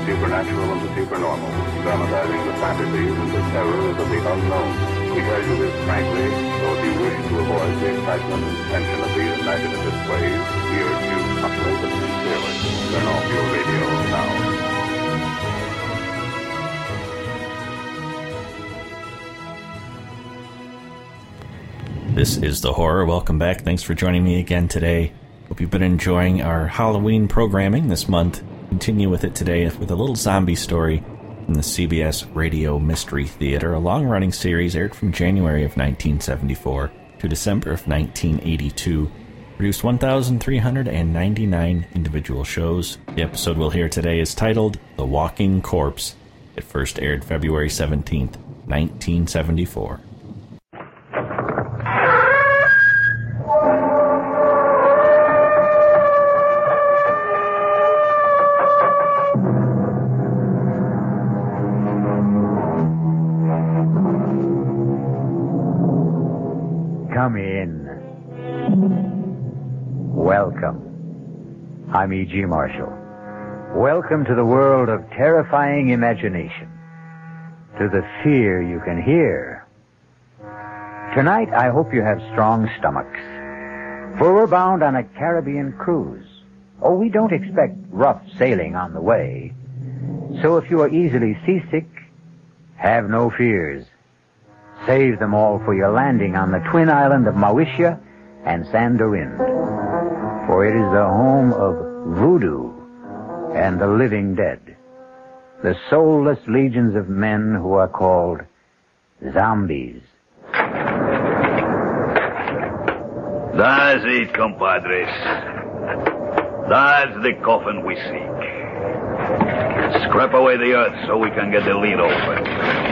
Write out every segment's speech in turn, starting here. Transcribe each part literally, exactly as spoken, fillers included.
supernatural and the supernormal, dramatizing the fantasies and the terrors of the unknown. We tell you this frankly, so if you wish to avoid the excitement and tension of these imaginative plays, we urge you humbly but sincerely, turn off your radio now. This is The Horror. Welcome back. Thanks for joining me again today. Hope you've been enjoying our Halloween programming this month. Continue with it today with a little zombie story from the C B S Radio Mystery Theater, a long-running series aired from January of nineteen seventy-four to December of nineteen eighty-two. Produced one thousand three hundred ninety-nine individual shows. The episode we'll hear today is titled The Walking Corpse. It first aired February seventeenth, nineteen seventy-four. Come in. Welcome. I'm E G. Marshall. Welcome to the world of terrifying imagination. To the fear you can hear. Tonight, I hope you have strong stomachs. For we're bound on a Caribbean cruise. Oh, we don't expect rough sailing on the way. So if you are easily seasick, have no fears. Save them all for your landing on the twin island of Mauritia and Sandorin. For it is the home of voodoo and the living dead. The soulless legions of men who are called zombies. That's it, compadres. That's the coffin we seek. Scrap away the earth so we can get the lid open.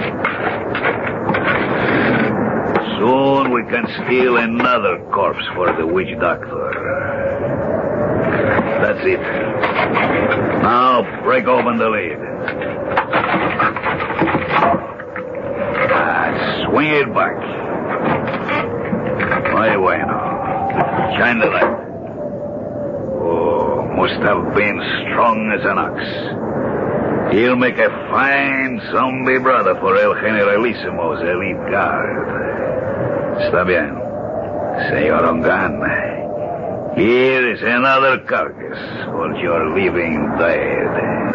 Soon we can steal another corpse for the witch doctor. That's it. Now break open the lid. Ah, swing it back. Muy bueno. Shine the light. Oh, must have been strong as an ox. He'll make a fine zombie brother for El Generalissimo's elite guard. Está bien, Señor Ongan. Here is another carcass for your living dead.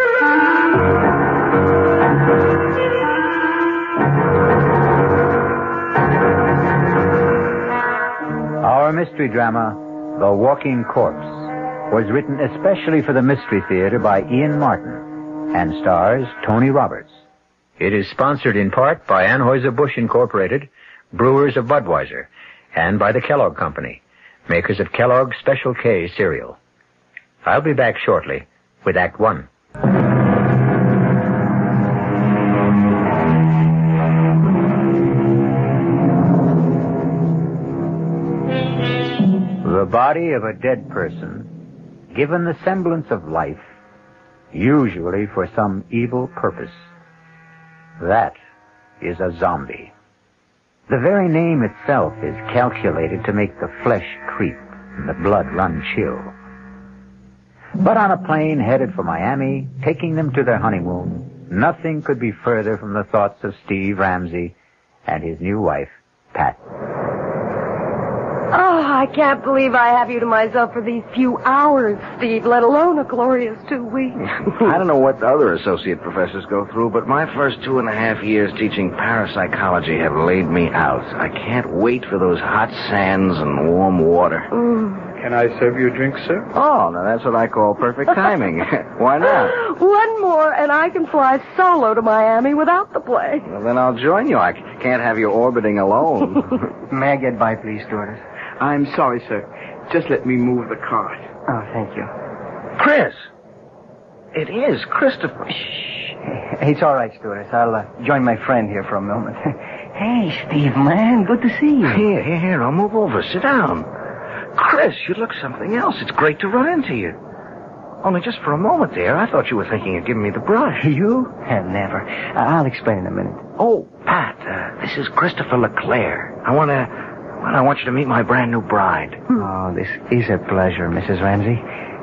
Our mystery drama, The Walking Corpse, was written especially for the Mystery Theater by Ian Martin and stars Tony Roberts. It is sponsored in part by Anheuser-Busch Incorporated, brewers of Budweiser, and by the Kellogg Company, makers of Kellogg's Special K cereal. I'll be back shortly with Act One. The body of a dead person, given the semblance of life, usually for some evil purpose. That is a zombie. The very name itself is calculated to make the flesh creep and the blood run chill. But on a plane headed for Miami, taking them to their honeymoon, nothing could be further from the thoughts of Steve Ramsey and his new wife, Pat. Oh, I can't believe I have you to myself for these few hours, Steve, let alone a glorious two weeks. I don't know what the other associate professors go through, but my first two and a half years teaching parapsychology have laid me out. I can't wait for those hot sands and warm water. Mm. Can I serve you a drink, sir? Oh, now that's what I call perfect timing. Why not? One more, and I can fly solo to Miami without the plane. Well, then I'll join you. I can't have you orbiting alone. May I get by, please, stewardess? I'm sorry, sir. Just let me move the cart. Oh, thank you. Chris! It is Christopher. Shh. It's all right, stewardess. I'll uh, join my friend here for a moment. Hey, Steve, man. Good to see you. Here, here, here. I'll move over. Sit down. Chris, you look something else. It's great to run into you. Only just for a moment there, I thought you were thinking of giving me the brush. You? Uh, never. I'll explain in a minute. Oh, Pat, uh, this is Christopher LeClaire. I want to... Well, I want you to meet my brand new bride. Oh, this is a pleasure, Missus Ramsey.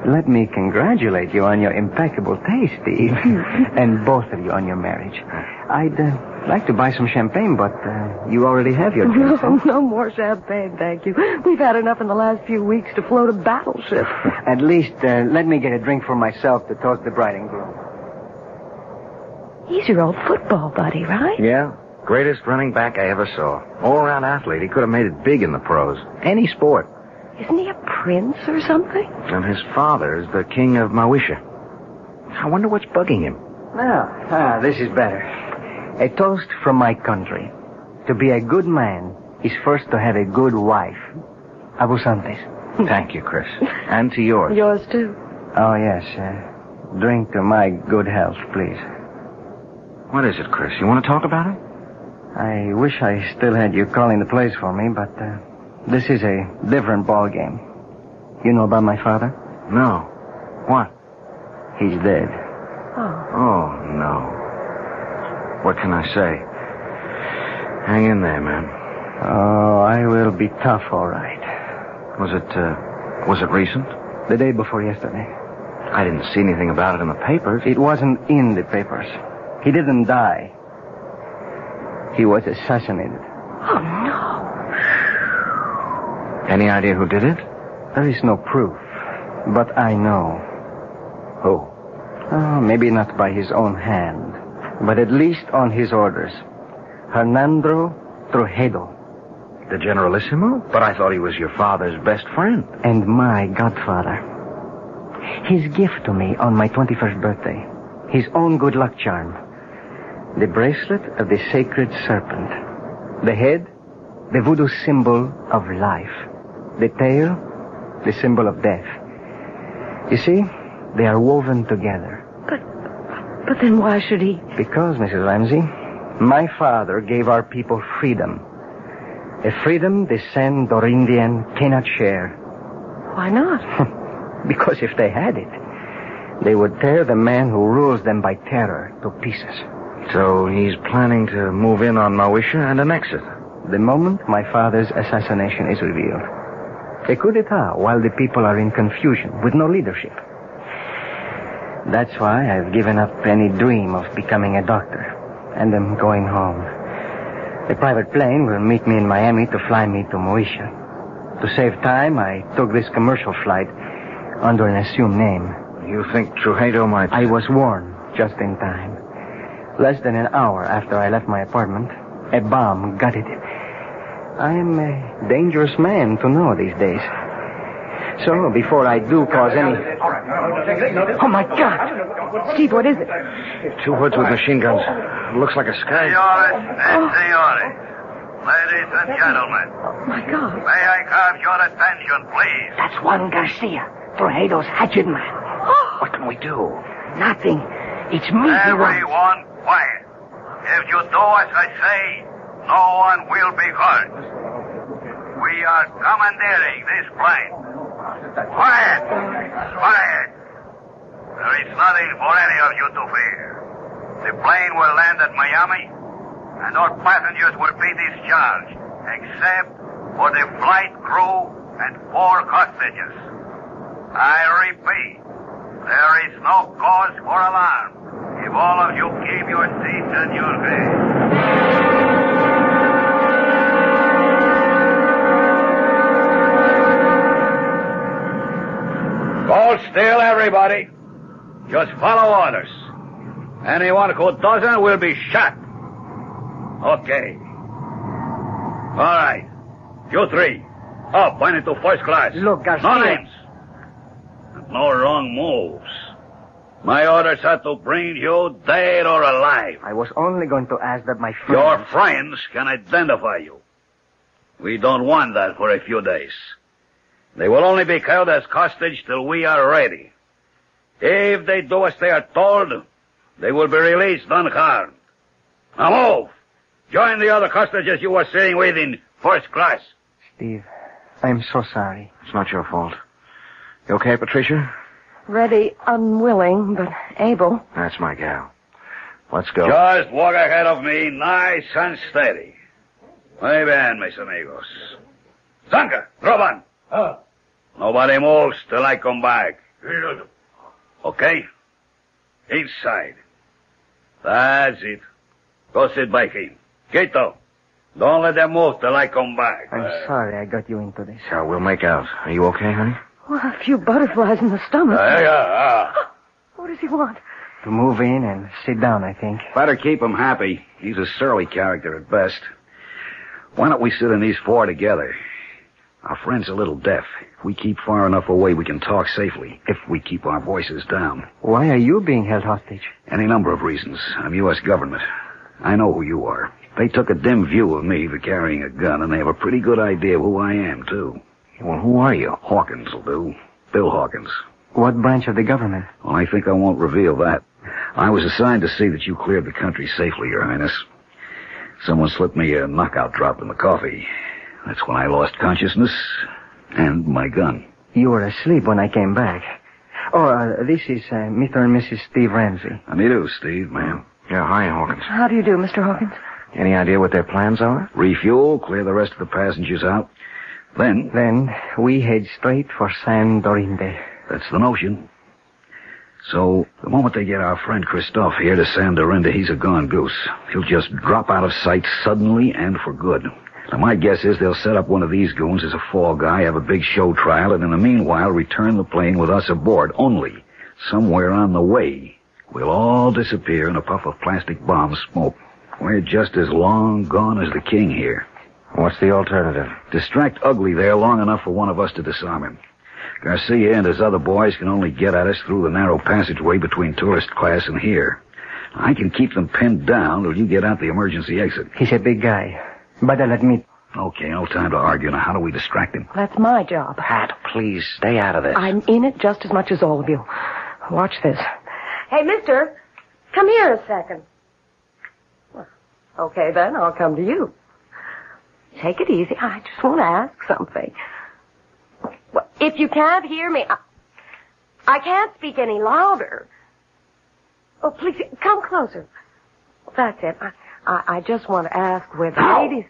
Let me congratulate you on your impeccable taste, Steve. And both of you on your marriage. I'd uh, like to buy some champagne, but uh, you already have your drink. No, no more champagne, thank you. We've had enough in the last few weeks to float a battleship. At least uh, let me get a drink for myself to toast the bride and groom. He's your old football buddy, right? Yeah. Greatest running back I ever saw. All-around athlete. He could have made it big in the pros. Any sport. Isn't he a prince or something? And his father is the king of Mawisha. I wonder what's bugging him. Ah, ah, this is better. A toast from my country. To be a good man is first to have a good wife. Abusantes. Thank you, Chris. And to yours. Yours, too. Oh, yes. Uh, drink to my good health, please. What is it, Chris? You want to talk about it? I wish I still had you calling the place for me, but uh, this is a different ball game. You know about my father? No. What? He's dead. Oh. Oh, no. What can I say? Hang in there, man. Oh, I will be tough, all right. Was it, uh, was it recent? The day before yesterday. I didn't see anything about it in the papers. It wasn't in the papers. He didn't die. He was assassinated. Oh, no. Any idea who did it? There is no proof, but I know. Who? Oh, maybe not by his own hand, but at least on his orders. Hernando Trujillo. The Generalissimo? But I thought he was your father's best friend. And my godfather. His gift to me on my twenty-first birthday. His own good luck charm. The bracelet of the sacred serpent. The head, the voodoo symbol of life. The tail, the symbol of death. You see, they are woven together. But, but then why should he? Because, Missus Ramsey, my father gave our people freedom. A freedom the Sandorindian cannot share. Why not? Because if they had it, they would tear the man who rules them by terror to pieces. So he's planning to move in on Mawisha and annex it. The moment my father's assassination is revealed. A coup d'etat while the people are in confusion with no leadership. That's why I've given up any dream of becoming a doctor and am going home. A private plane will meet me in Miami to fly me to Mawisha. To save time, I took this commercial flight under an assumed name. You think Trujillo might... I was warned just in time. Less than an hour after I left my apartment, a bomb gutted it. I am a dangerous man to know these days. So, before I do cause any... Oh, my God! Steve, what is it? Two hoods with machine guns. Looks like a sky... Senores and senores, ladies and gentlemen, Oh, my God. may I have your attention, please? That's Juan Garcia, Trujillo's hatchet man. What can we do? Nothing. It's me he wants. Everyone quiet. If you do as I say, no one will be hurt. We are commandeering this plane. Quiet! Quiet! There is nothing for any of you to fear. The plane will land at Miami, and all passengers will be discharged, except for the flight crew and four hostages. I repeat, there is no cause for alarm if all of you keep your seats and your heads. Hold still, everybody. Just follow orders. Anyone who doesn't will be shot. Okay. All right. You three. Up, point into first class. Look, Garcia. No names. No wrong moves. My orders are to bring you dead or alive. I was only going to ask that my friend... Your friends can identify you. We don't want that for a few days. They will only be held as hostage till we are ready. If they do as they are told, they will be released unharmed. Now move! Join the other hostages you were sitting with in first class. Steve, I'm so sorry. It's not your fault. You okay, Patricia? Ready, unwilling, but able. That's my gal. Let's go. Just walk ahead of me, nice and steady. Muy bien, mis amigos. Zanka, Roban. Oh. Nobody moves till I come back. Okay? Inside. That's it. Go sit by him. Gato, don't let them move till I come back. I'm uh, sorry I got you into this. So we'll make out. Are you okay, honey? Well, a few butterflies in the stomach. Uh, yeah, uh. What does he want? To move in and sit down, I think. Better keep him happy. He's a surly character at best. Why don't we sit in these four together? Our friend's a little deaf. If we keep far enough away, we can talk safely. If we keep our voices down. Why are you being held hostage? Any number of reasons. I'm U S government. I know who you are. They took a dim view of me for carrying a gun, and they have a pretty good idea of who I am, too. Well, who are you? Hawkins will do. Bill Hawkins. What branch of the government? Well, I think I won't reveal that. I was assigned to see that you cleared the country safely, Your Highness. Someone slipped me a knockout drop in the coffee. That's when I lost consciousness and my gun. You were asleep when I came back. Oh, uh, this is uh, Mister and Missus Steve Ramsey. How do you do, Steve, ma'am? Yeah, hi, Hawkins. How do you do, Mister Hawkins? Any idea what their plans are? Refuel, clear the rest of the passengers out. Then... Then we head straight for San Dorinde. That's the notion. So, the moment they get our friend Christophe here to San Dorinde, he's a gone goose. He'll just drop out of sight suddenly and for good. Now, my guess is they'll set up one of these goons as a fall guy, have a big show trial, and in the meanwhile return the plane with us aboard. Only, somewhere on the way, we'll all disappear in a puff of plastic bomb smoke. We're just as long gone as the king here. What's the alternative? Distract Ugly there long enough for one of us to disarm him. Garcia and his other boys can only get at us through the narrow passageway between tourist class and here. I can keep them pinned down till you get out the emergency exit. He's a big guy, but I'll admit... Okay, no time to argue. Now, how do we distract him? That's my job. Pat, please, stay out of this. I'm in it just as much as all of you. Watch this. Hey, mister, come here a second. Well, okay, then, I'll come to you. Take it easy. I just want to ask something. Well, if you can't hear me, I, I can't speak any louder. Oh, please, come closer. That's it. I, I, I just want to ask where the Ow. ladies...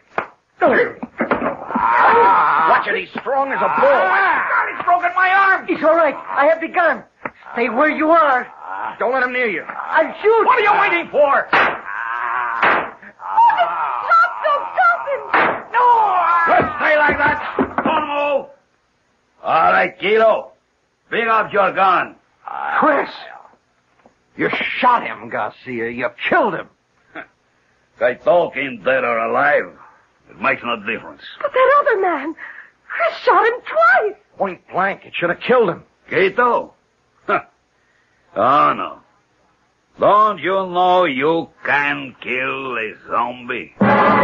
Ah, watch it, he's strong as a bull. Ah, God, he's broken my arm. It's all right. I have the gun. Stay where you are. Ah, don't let him near you. I'll shoot. What are you waiting for? Stop! Don't stop him! No! Just stay like that. Don't move. All right, Kilo. Bring up your gun. Chris! You shot him, Garcia. You killed him. I talk him dead or alive. It makes no difference. But that other man, Chris shot him twice. Point blank. It should have killed him. Quito? Huh. Oh, no. Don't you know you can kill a zombie?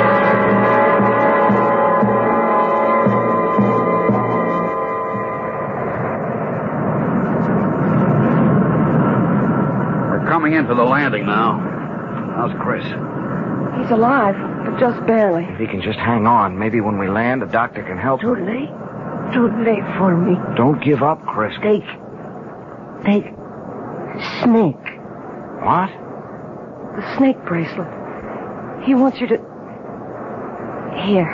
We're coming in for the landing now. How's Chris? He's alive, but just barely. If he can just hang on, maybe when we land, the doctor can help Too him. late. Too late for me. Don't give up, Chris. Take. Take. Snake. What? The snake bracelet. He wants you to... Here.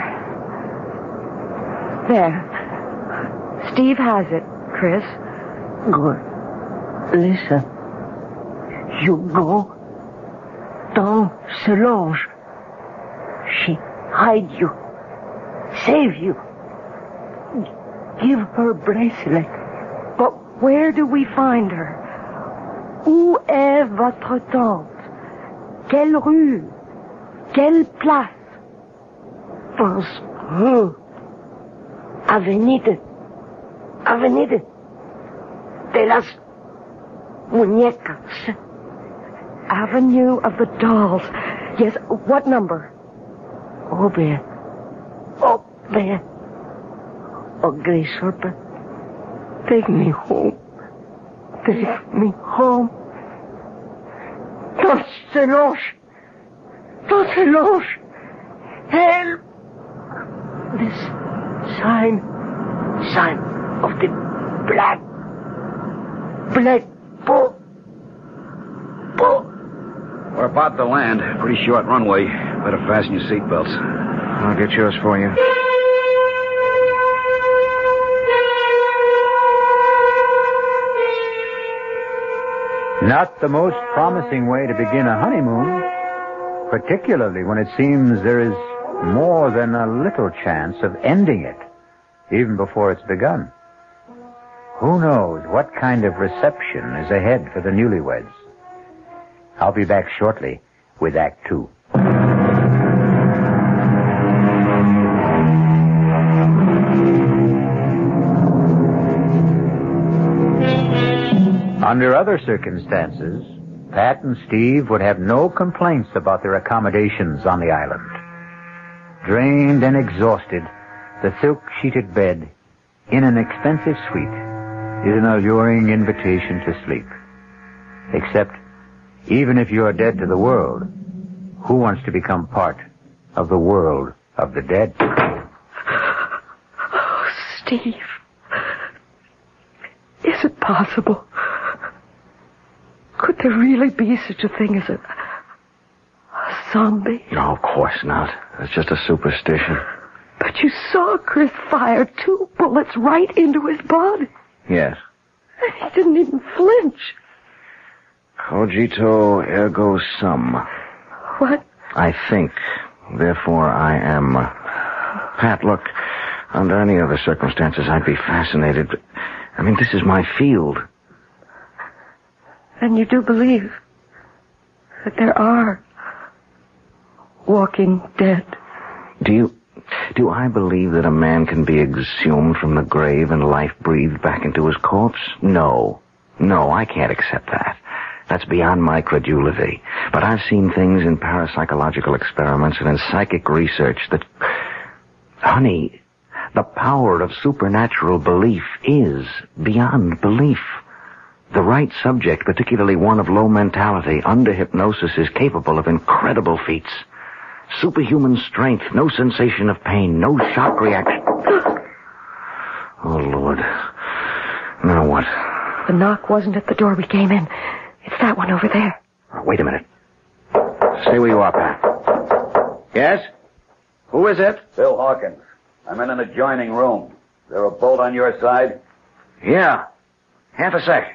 There. Steve has it, Chris. Good. Listen. You go. Dans Solange. She hide you. Save you. Give her bracelet. But where do we find her? Où est votre tante? Quelle rue? Quelle place? Pense her. Avenida. Avenida. De las Muñecas. Avenue of the Dolls. Yes, what number? Up there. Up there. Oh, Grace Serpent. Take me home. Take me home. Don't se loche. Don't se loche. Help. This sign. Sign of the black. Black bull. Bull. We're about to land. Pretty short runway. Better fasten your seatbelts. I'll get yours for you. Not the most promising way to begin a honeymoon, particularly when it seems there is more than a little chance of ending it, even before it's begun. Who knows what kind of reception is ahead for the newlyweds? I'll be back shortly with Act Two. Under other circumstances, Pat and Steve would have no complaints about their accommodations on the island. Drained and exhausted, the silk-sheeted bed in an expensive suite is an alluring invitation to sleep. Except, even if you are dead to the world, who wants to become part of the world of the dead? Oh, Steve. Is it possible? Could there really be such a thing as a, a zombie? No, of course not. It's just a superstition. But you saw Chris fire two bullets right into his body. Yes. And he didn't even flinch. Cogito ergo sum. What? I think. Therefore, I am. Pat, look, under any other circumstances, I'd be fascinated. But, I mean, this is my field. And you do believe that there are walking dead? Do you... Do I believe that a man can be exhumed from the grave and life breathed back into his corpse? No. No, I can't accept that. That's beyond my credulity. But I've seen things in parapsychological experiments and in psychic research that... Honey, the power of supernatural belief is beyond belief. The right subject, particularly one of low mentality, under hypnosis, is capable of incredible feats. Superhuman strength, no sensation of pain, no shock reaction. Oh, Lord. Now what? The knock wasn't at the door we came in. It's that one over there. Oh, wait a minute. Stay where you are, Pat. Yes? Who is it? Bill Hawkins. I'm in an adjoining room. Is there a bolt on your side? Yeah. Half a sec.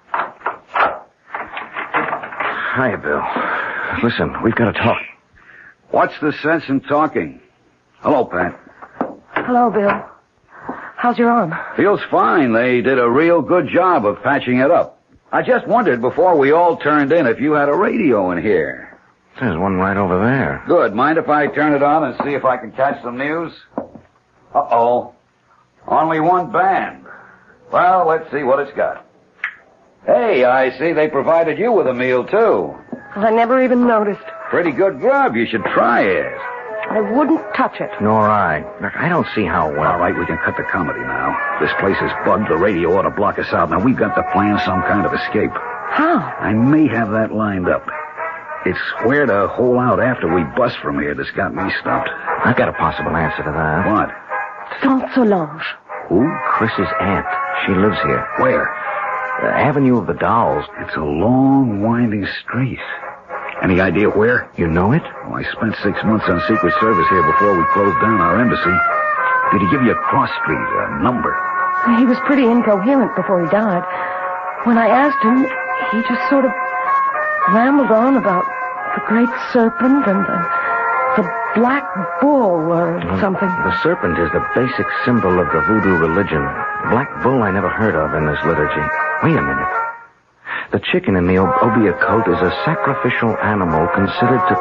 Hiya, Bill. Listen, we've got to talk. What's the sense in talking? Hello, Pat. Hello, Bill. How's your arm? Feels fine. They did a real good job of patching it up. I just wondered before we all turned in if you had a radio in here. There's one right over there. Good. Mind if I turn it on and see if I can catch some news? Uh-oh. Only one band. Well, let's see what it's got. Hey, I see they provided you with a meal, too. I never even noticed. Pretty good grub. You should try it. I wouldn't touch it. Nor I. Look, I don't see how well... All right, we can cut the comedy now. This place is bugged. The radio ought to block us out. Now, we've got to plan some kind of escape. How? I may have that lined up. It's where to hole out after we bust from here that's got me stumped. I've got a possible answer to that. What? Saint Solange. Who? Chris's aunt. She lives here. Where? The Avenue of the Dolls. It's a long, winding street. Any idea where? You know it? Oh, I spent six months on Secret Service here before we closed down our embassy. Did he give you a cross street, a number? He was pretty incoherent before he died. When I asked him, he just sort of rambled on about the great serpent and the, the black bull or well, something. The serpent is the basic symbol of the voodoo religion. Black bull I never heard of in this liturgy. Wait a minute. The chicken in the Obeah cult is a sacrificial animal considered to...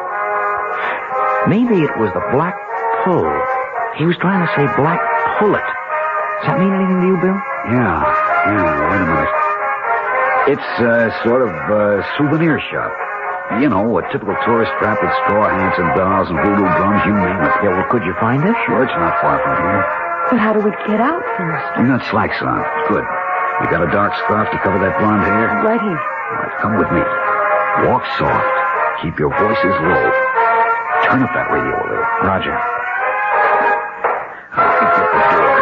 Maybe it was the black pull. He was trying to say black pullet. Does that mean anything to you, Bill? Yeah, yeah, wait a minute. It's a uh, sort of uh, souvenir shop. You know, a typical tourist trap with straw hats and dolls and voodoo drums, you name it. Yeah, well, could you find it? Sure, it's not far from here. But how do we get out first? You got slacks on. Good. You got a dark scarf to cover that blonde hair? Right here. All right, come with me. Walk soft. Keep your voices low. Turn up that radio a little. Roger. I'll keep you at the door.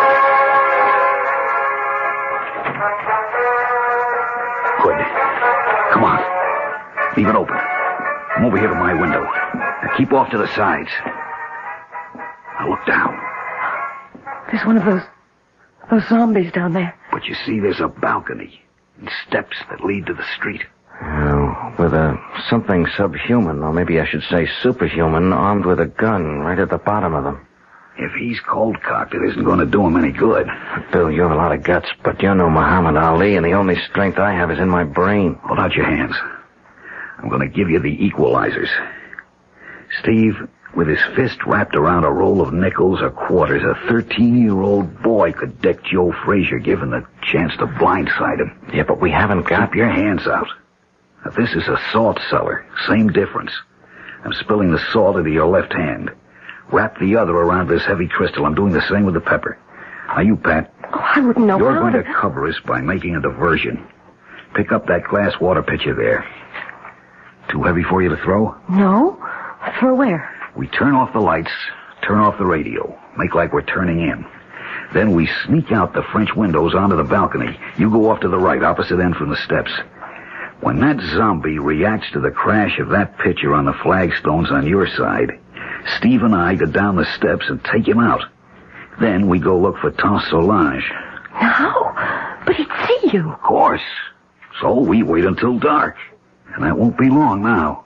Good. Come on. Leave it open. Come over here to my window. Now keep off to the sides. Now look down. There's one of those... those zombies down there. But you see, there's a balcony and steps that lead to the street. Uh, with a something subhuman, or maybe I should say superhuman, armed with a gun right at the bottom of them. If he's cold-cocked, it isn't going to do him any good. Bill, you have a lot of guts, but you're no Muhammad Ali, and the only strength I have is in my brain. Hold out your hands. I'm going to give you the equalizers. Steve, with his fist wrapped around a roll of nickels or quarters, a thirteen-year-old boy could deck Joe Frazier given the chance to blindside him. Yeah, but we haven't got... Keep your hands out. Now, this is a salt cellar. Same difference. I'm spilling the salt into your left hand. Wrap the other around this heavy crystal. I'm doing the same with the pepper. Now, you, Pat. Oh, I wouldn't know You're how going to... to cover us by making a diversion. Pick up that glass water pitcher there. Too heavy for you to throw? No? For where? We turn off the lights, turn off the radio, make like we're turning in. Then we sneak out the French windows onto the balcony. You go off to the right, opposite end from the steps. When that zombie reacts to the crash of that pitcher on the flagstones on your side, Steve and I go down the steps and take him out. Then we go look for Tom Solange. Now? But he'd see you. Of course. So we wait until dark. And that won't be long now.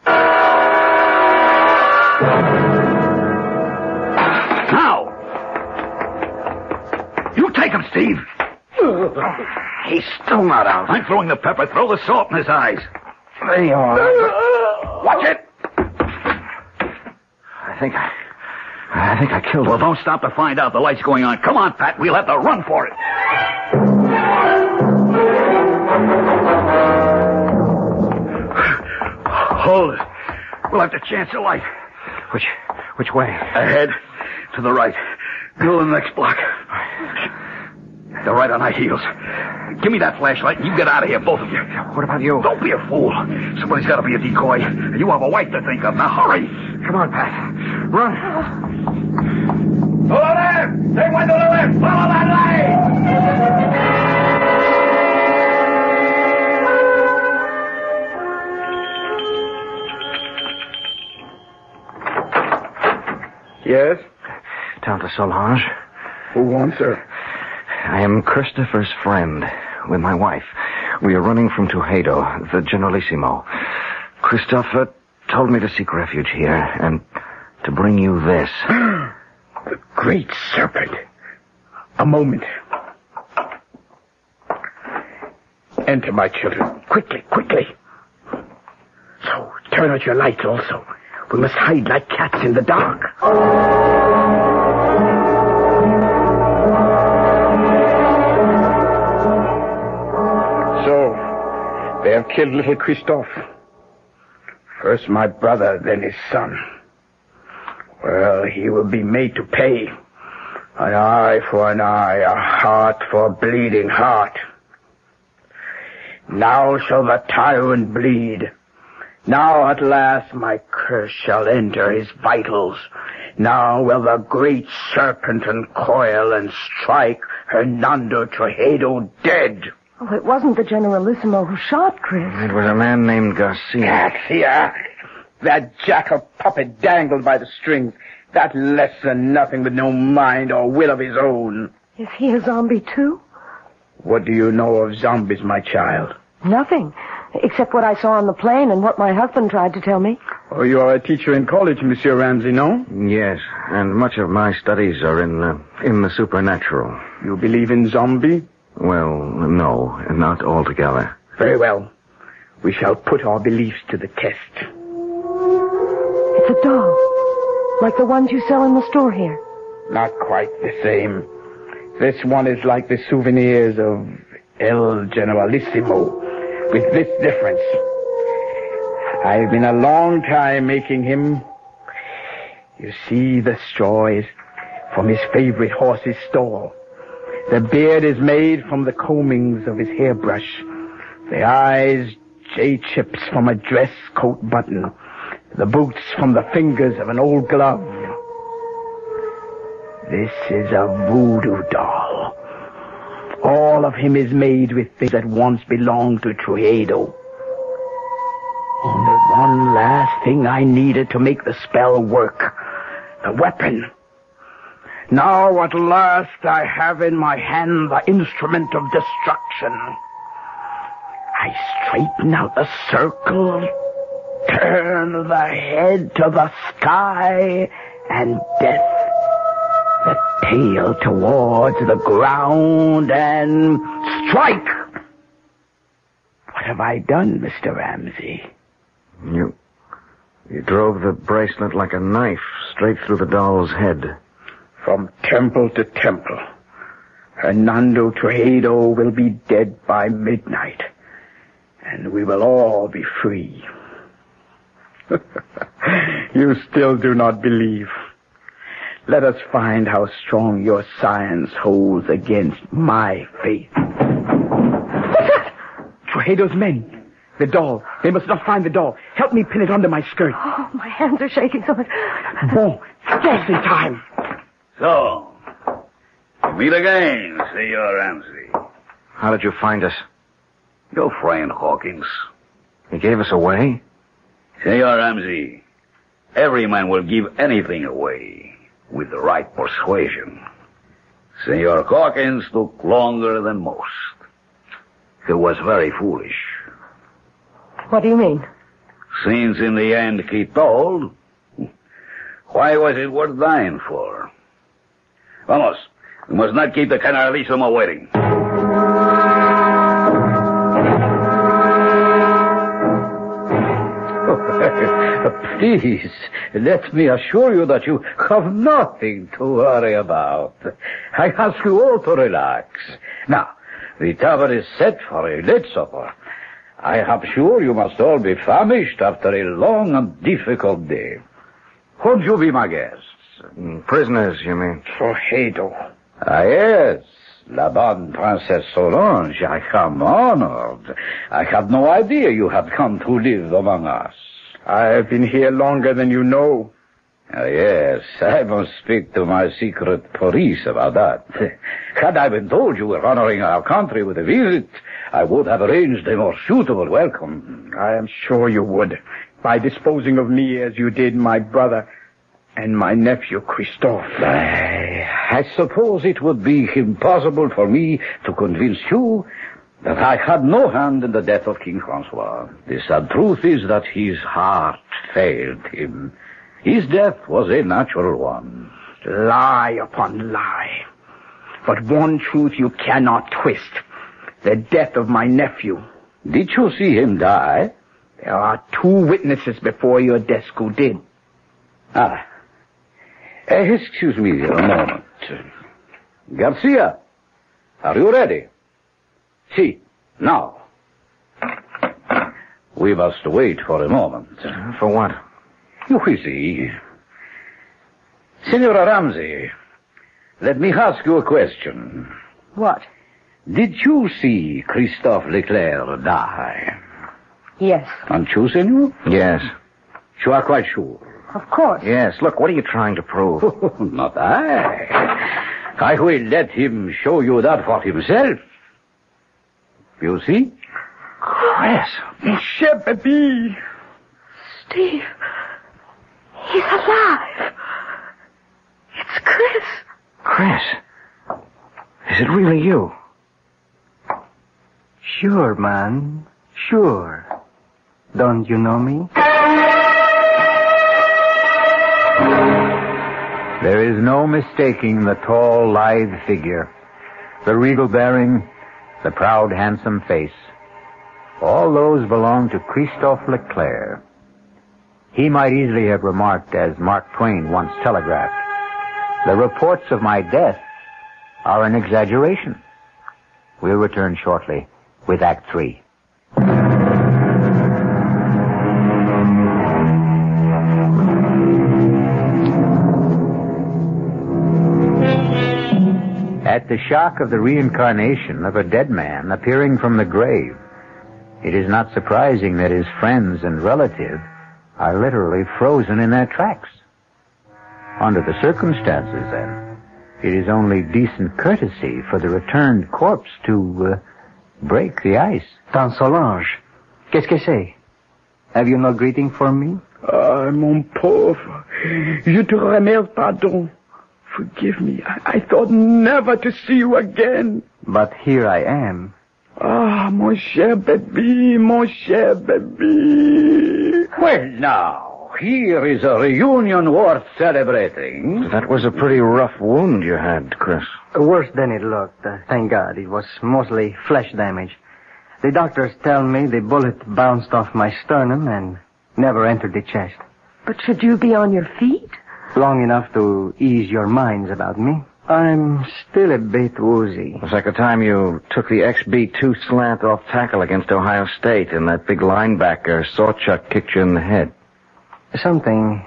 Now! You take him, Steve. He's still not out. I'm throwing the pepper. Throw the salt in his eyes. They are. Watch it. I think I... I think I killed him. Well, don't stop to find out. The light's going on. Come on, Pat. We'll have to run for it. Hold it. We'll have to chance a light. Which... which way? Ahead. To the right. Go in the next block. They're right on our heels. Give me that flashlight and you get out of here, both of you. What about you? Don't be a fool. Somebody's got to be a decoy. You have a wife to think of. Now hurry. Come on, Pat. Run. To the left! Take one to the left! Follow that light! Yes? Tante Solange. Who wants her? I am Christopher's friend with my wife. We are running from Tuxedo, the Generalissimo. Christopher told me to seek refuge here and to bring you this. The great serpent. A moment. Enter, my children. Quickly, quickly. So, turn out your lights also. We must hide like cats in the dark. So, they have killed little Christophe. First my brother, then his son. Well, he will be made to pay. An eye for an eye, a heart for a bleeding heart. Now shall the tyrant bleed. Now at last my curse shall enter his vitals. Now will the great serpent uncoil and strike Hernando Trujillo dead. Oh, it wasn't the Generalissimo who shot Chris. It was a man named Garcia. Garcia! That jackal puppet dangled by the strings. That less than nothing with no mind or will of his own. Is he a zombie too? What do you know of zombies, my child? Nothing, except what I saw on the plane and what my husband tried to tell me. Oh, you are a teacher in college, Monsieur Ramsey, no? Yes, and much of my studies are in the, in the supernatural. You believe in zombie? Well, no, not altogether. Very well. We shall put our beliefs to the test. It's a doll, like the ones you sell in the store here. Not quite the same. This one is like the souvenirs of El Generalissimo, with this difference. I've been a long time making him. You see, the straw is from his favorite horse's stall. The beard is made from the combings of his hairbrush. The eyes, J-chips from a dress coat button. The boots from the fingers of an old glove. This is a voodoo doll. All of him is made with things that once belonged to Trujillo. Only one last thing I needed to make the spell work. The weapon. Now at last I have in my hand the instrument of destruction. I straighten out a circle, turn the head to the sky, and death, the tail towards the ground, and strike! What have I done, Mister Ramsey? You... You drove the bracelet like a knife straight through the doll's head. From temple to temple, Hernando Trujillo will be dead by midnight, and we will all be free. You still do not believe. Let us find how strong your science holds against my faith. What's that? Trujillo's men. The doll. They must not find the doll. Help me pin it under my skirt. Oh, my hands are shaking so much. Bon, just in time. So, we meet again, Senor Ramsey. How did you find us? Your friend Hawkins. He gave us away? Senor Ramsey, every man will give anything away with the right persuasion. Senor Hawkins took longer than most. He was very foolish. What do you mean? Since in the end he told, why was it worth dying for? Vamos, we must not keep the Generalissimo waiting. Please, let me assure you that you have nothing to worry about. I ask you all to relax. Now, the table is set for a late supper. I am sure you must all be famished after a long and difficult day. Won't you be my guests? Mm, prisoners, you mean? Trujillo. Ah, yes. La bonne Princess Solange, I am honored. I had no idea you had come to live among us. I have been here longer than you know. Ah, yes, I must speak to my secret police about that. Had I been told you were honoring our country with a visit, I would have arranged a more suitable welcome. I am sure you would, by disposing of me as you did my brother and my nephew Christophe. I, I suppose it would be impossible for me to convince you that I had no hand in the death of King Francois. The sad truth is that his heart failed him. His death was a natural one. Lie upon lie. But one truth you cannot twist. The death of my nephew. Did you see him die? There are two witnesses before your desk who did. Ah. Uh, excuse me a moment. Garcia, are you ready? See, now. We must wait for a moment. For what? You will see. Senora Ramsey, let me ask you a question. What? Did you see Christophe Leclerc die? Yes. And you, senor? Yes. You are quite sure? Of course. Yes. Look, what are you trying to prove? Not I. I will let him show you that for himself. You see? Chris. Monsieur Baby. Steve. He's alive. It's Chris. Chris. Is it really you? Sure, man. Sure. Don't you know me? There is no mistaking the tall, lithe figure, the regal bearing, the proud, handsome face. All those belong to Christophe Leclerc. He might easily have remarked, as Mark Twain once telegraphed, "The reports of my death are an exaggeration." We'll return shortly with Act Three. At the shock of the reincarnation of a dead man appearing from the grave, it is not surprising that his friends and relatives are literally frozen in their tracks. Under the circumstances, then, it is only decent courtesy for the returned corpse to uh, break the ice. Tante Solange, qu'est-ce que c'est? Have you no greeting for me? Ah, mon pauvre. Je te remercie, pardon. Forgive me. I, I thought never to see you again. But here I am. Ah, mon cher baby, mon cher baby. Well, now, here is a reunion worth celebrating. That was a pretty rough wound you had, Chris. Worse than it looked. Uh, thank God. It was mostly flesh damage. The doctors tell me the bullet bounced off my sternum and never entered the chest. But should you be on your feet? Long enough to ease your minds about me. I'm still a bit woozy. It was like the time you took the X B two slant off tackle against Ohio State and that big linebacker, Sawchuck, kicked you in the head. Something...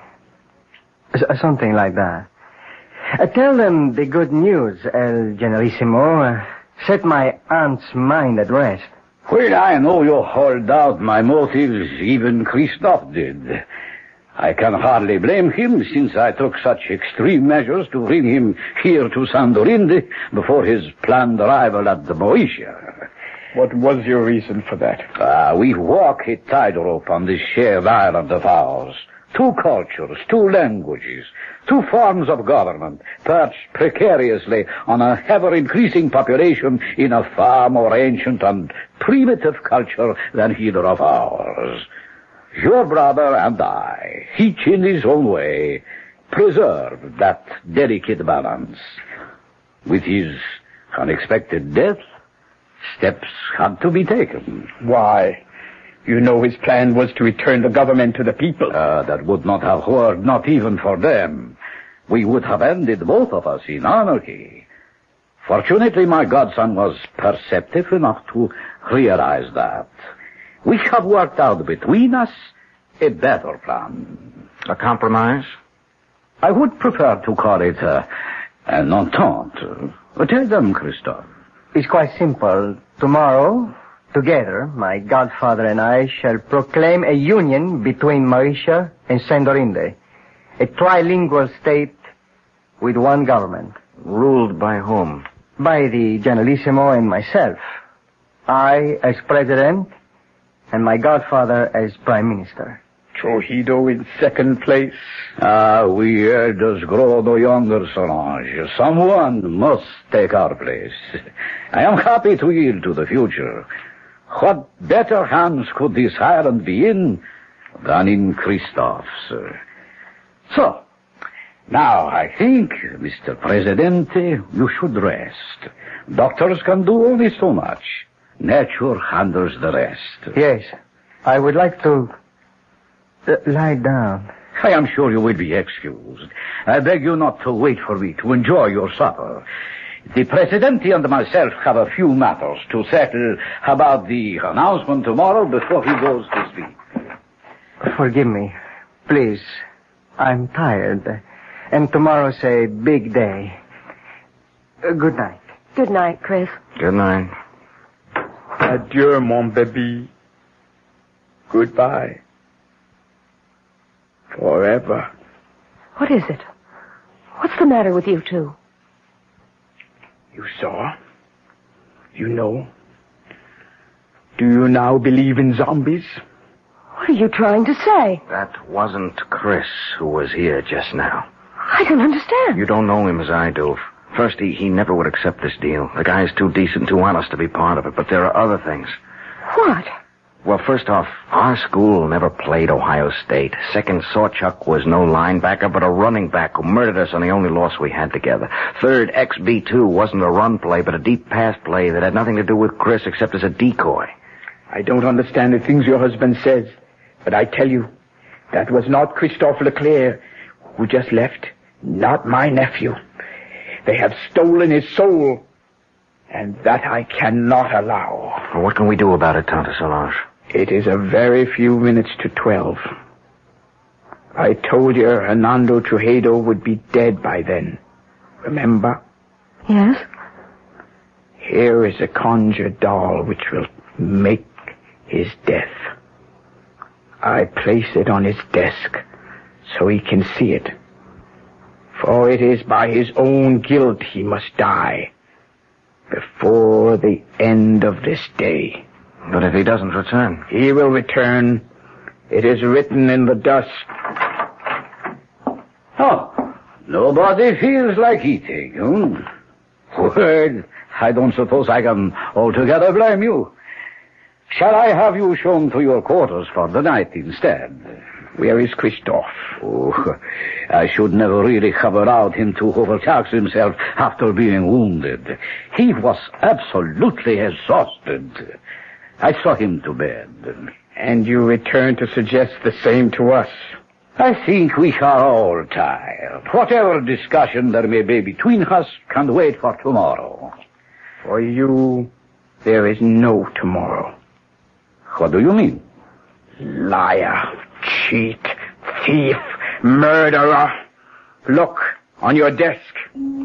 Something like that. Uh, tell them the good news, El Generalissimo. Uh, set my aunt's mind at rest. Well, I know you hold out my motives, even Christoph did. I can hardly blame him, since I took such extreme measures to bring him here to Sandorinde before his planned arrival at the Moesia. What was your reason for that? Ah, we walk a tightrope on this shared island of ours. Two cultures, two languages, two forms of government, perched precariously on a ever-increasing population in a far more ancient and primitive culture than either of ours. Your brother and I, each in his own way, preserved that delicate balance. With his unexpected death, steps had to be taken. Why? You know his plan was to return the government to the people. Uh, that would not have worked, not even for them. We would have ended both of us in anarchy. Fortunately, my godson was perceptive enough to realize that. We have worked out between us a better plan. A compromise? I would prefer to call it uh, an entente. Uh, tell them, Christophe. It's quite simple. Tomorrow, together, my godfather and I shall proclaim a union between Mauritia and Sandorinde. A trilingual state with one government. Ruled by whom? By the Generalissimo and myself. I as president, and my godfather as prime minister. Trujillo in second place. Ah, we elders grow no younger, Solange. Someone must take our place. I am happy to yield to the future. What better hands could this island be in than in Christoph's? So, now I think, Mister Presidente, you should rest. Doctors can do only so much. Nature handles the rest. Yes, I would like to uh, lie down. I am sure you will be excused. I beg you not to wait for me to enjoy your supper. The Presidente and myself have a few matters to settle about the announcement tomorrow before he goes to sleep. Forgive me, please. I'm tired, and tomorrow's a big day. Uh, good night. Good night, Chris. Good night. Adieu, mon baby. Goodbye. Forever. What is it? What's the matter with you two? You saw? You know? Do you now believe in zombies? What are you trying to say? That wasn't Chris who was here just now. I don't understand. You don't know him as I do. First, he, he never would accept this deal. The guy's too decent, too honest to be part of it. But there are other things. What? Well, first off, our school never played Ohio State. Second, Sawchuck was no linebacker, but a running back who murdered us on the only loss we had together. Third, X B two wasn't a run play, but a deep pass play that had nothing to do with Chris except as a decoy. I don't understand the things your husband says, but I tell you, that was not Christophe Leclerc, who just left. Not my nephew. They have stolen his soul, and that I cannot allow. Well, what can we do about it, Tante Solange? It is a very few minutes to twelve. I told you Hernando Trujillo would be dead by then. Remember? Yes? Here is a conjured doll which will make his death. I place it on his desk so he can see it. For it is by his own guilt he must die before the end of this day. But if he doesn't return? He will return. It is written in the dust. Oh, nobody feels like eating, hmm? Well, I don't suppose I can altogether blame you. Shall I have you shown to your quarters for the night instead? Where is Christophe? Oh, I should never really have allowed him to overtax himself after being wounded. He was absolutely exhausted. I saw him to bed. And you return to suggest the same to us? I think we are all tired. Whatever discussion there may be between us can wait for tomorrow. For you, there is no tomorrow. What do you mean? Liar, cheat, thief, murderer. Look, on your desk.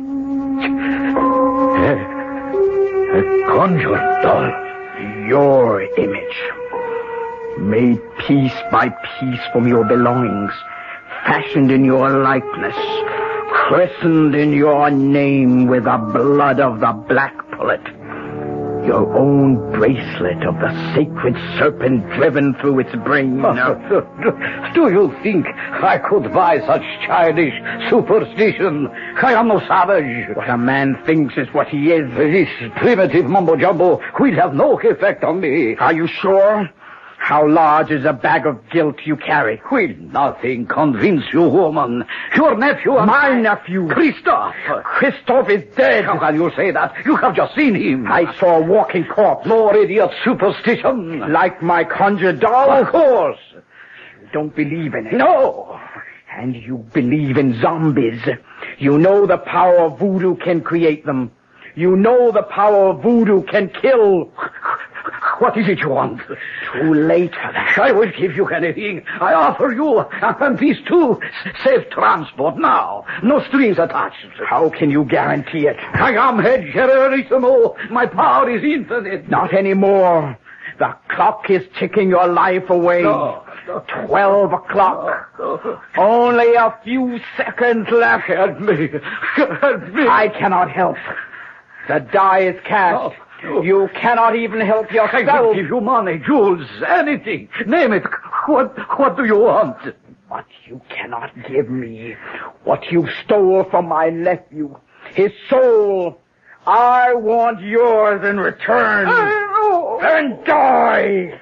A, a conjured doll. Your image. Made piece by piece from your belongings, fashioned in your likeness, christened in your name with the blood of the Black Pullet. Your own bracelet of the sacred serpent driven through its brain. Do you think I could buy such childish superstition? I am no savage. What a man thinks is what he is. This primitive mumbo-jumbo will have no effect on me. Are you sure? How large is the bag of guilt you carry? Will nothing convince you, woman? Your nephew and My I... nephew. Christophe. Christophe is dead. How can you say that? You have just seen him. I saw a walking corpse. More idiot superstition. Like my conjured doll? Of course. You don't believe in it. No. And you believe in zombies. You know the power of voodoo can create them. You know the power of voodoo can kill. What is it you want? Too late for that. I will give you anything. I offer you, and these two, safe transport now. No strings attached. How can you guarantee it? I am head generalissimo. My power is infinite. Not anymore. The clock is ticking your life away. No. Twelve o'clock. No, no. Only a few seconds left. Help me. Help me. I cannot help. The die is cast. No. No. You cannot even help yourself. I will give you money, jewels, anything. Name it. What, what do you want? What you cannot give me. What you stole from my nephew. His soul. I want yours in return. Then die.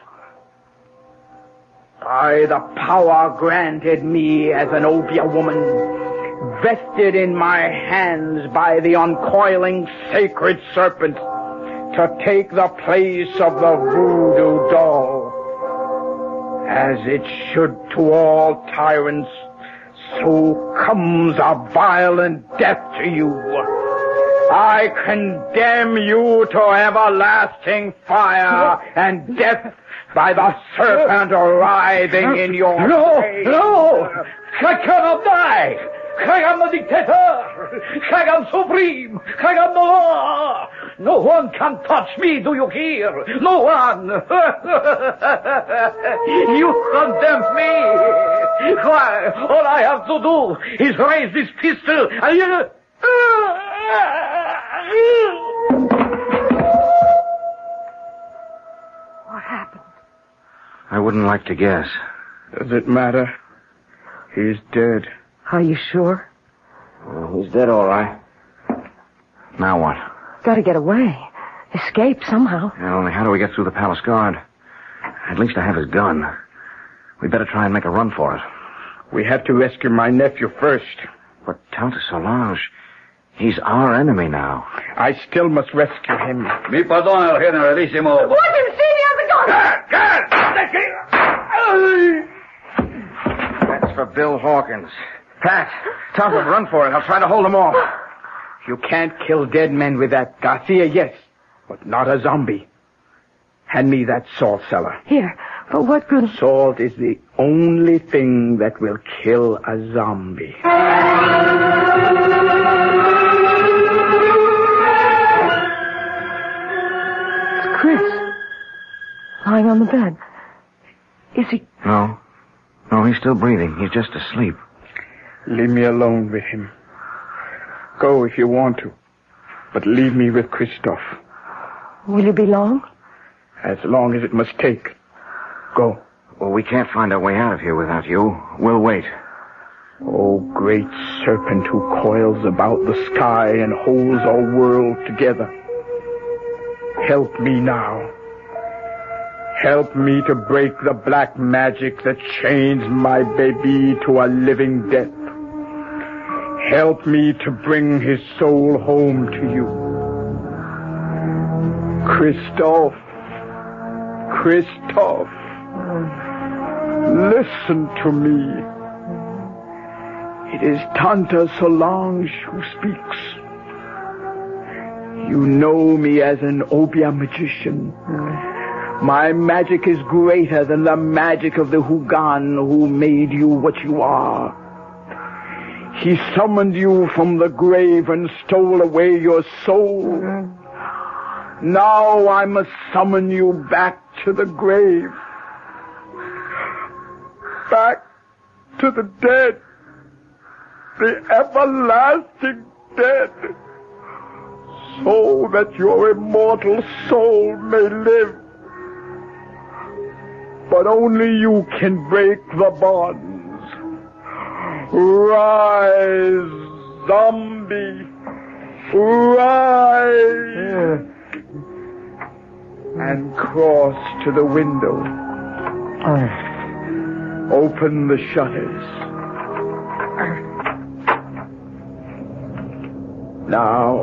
By the power granted me as an Obeah woman, vested in my hands by the uncoiling sacred serpent, to take the place of the voodoo doll. As it should to all tyrants, so comes a violent death to you. I condemn you to everlasting fire and death by the serpent writhing in your No, face. no! I cannot die! I am the dictator! I am supreme! I am the law! No one can touch me, do you hear? No one! You condemn me! Why, all I have to do is raise this pistol and you... What happened? I wouldn't like to guess. Does it matter? He's dead. Are you sure? Well, he's dead, all right. Now what? Gotta get away. Escape somehow. Yeah, only how do we get through the palace guard? At least I have his gun. We'd better try and make a run for it. We have to rescue my nephew first. But Countess Solange, he's our enemy now. I still must rescue him. Mi pardon, El Generalissimo. Watch him, Stevie, on the gun! That's for Bill Hawkins. Pat, tell him to run for it. I'll try to hold him off. You can't kill dead men with that. Garcia, yes, but not a zombie. Hand me that salt cellar. Here, but what good... Salt is the only thing that will kill a zombie. It's Chris. Lying on the bed. Is he... No. No, he's still breathing. He's just asleep. Leave me alone with him. Go if you want to, but leave me with Christophe. Will you be long? As long as it must take. Go. Well, we can't find our way out of here without you. We'll wait. Oh, great serpent who coils about the sky and holds our world together. Help me now. Help me to break the black magic that chains my baby to a living death. Help me to bring his soul home to you. Christophe, Christophe, listen to me. It is Tante Solange who speaks. You know me as an Obeah magician. My magic is greater than the magic of the Hugan who made you what you are. He summoned you from the grave and stole away your soul. Now I must summon you back to the grave. Back to the dead. The everlasting dead. So that your immortal soul may live. But only you can break the bonds. Rise, zombie. Rise. And cross to the window. Open the shutters. Now.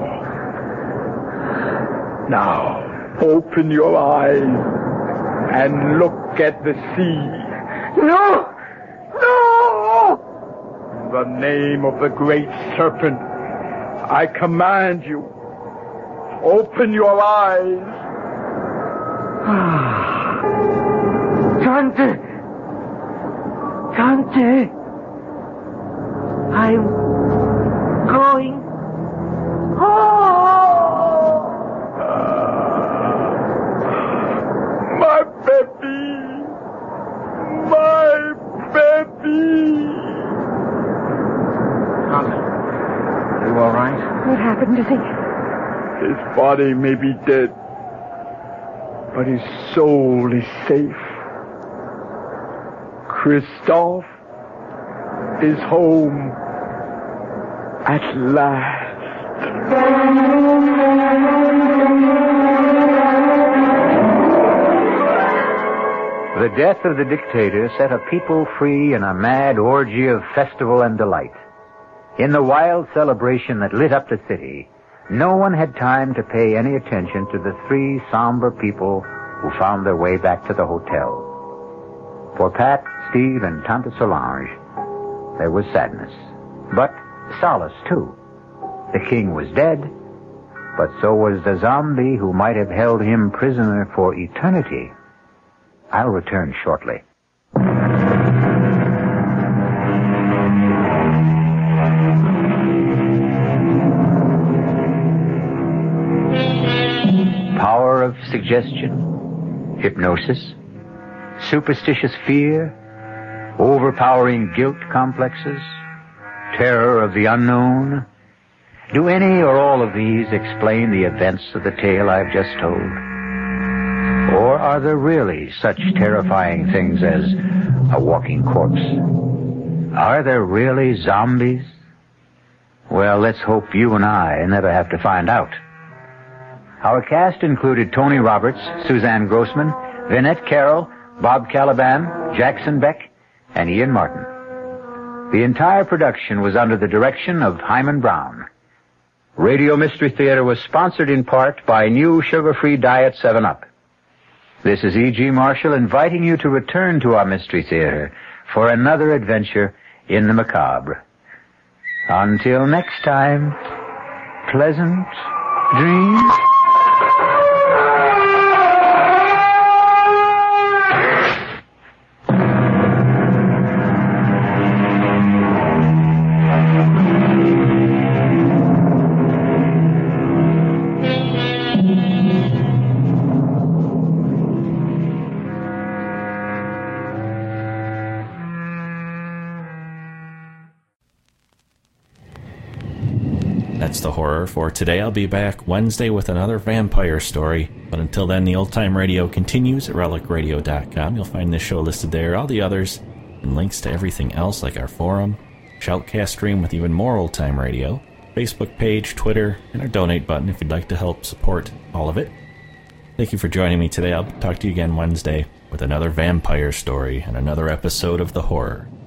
Now, open your eyes and look at the sea. No! No! In the name of the great serpent, I command you, open your eyes. Tante! Tante! I'm going home! My baby! My baby! Tante, are you all right? What happened to him? His body may be dead, but his soul is safe. Christophe is home at last. The death of the dictator set a people free in a mad orgy of festival and delight. In the wild celebration that lit up the city, no one had time to pay any attention to the three somber people who found their way back to the hotel. For Pat, Steve, and Tante Solange, there was sadness, but solace, too. The king was dead, but so was the zombie who might have held him prisoner for eternity. I'll return shortly. Power of suggestion, hypnosis, superstitious fear, overpowering guilt complexes, terror of the unknown. Do any or all of these explain the events of the tale I've just told? Or are there really such terrifying things as a walking corpse? Are there really zombies? Well, let's hope you and I never have to find out. Our cast included Tony Roberts, Suzanne Grossman, Vinette Carroll, Bob Caliban, Jackson Beck, and Ian Martin. The entire production was under the direction of Hyman Brown. Radio Mystery Theater was sponsored in part by new sugar-free Diet seven up. This is E G. Marshall inviting you to return to our Mystery Theater for another adventure in the macabre. Until next time, pleasant dreams. That's the horror for today. I'll be back Wednesday with another vampire story. But until then, the Old Time Radio continues at relic radio dot com. You'll find this show listed there, all the others, and links to everything else like our forum, Shoutcast stream with even more Old Time Radio, Facebook page, Twitter, and our donate button if you'd like to help support all of it. Thank you for joining me today. I'll talk to you again Wednesday with another vampire story and another episode of The Horror.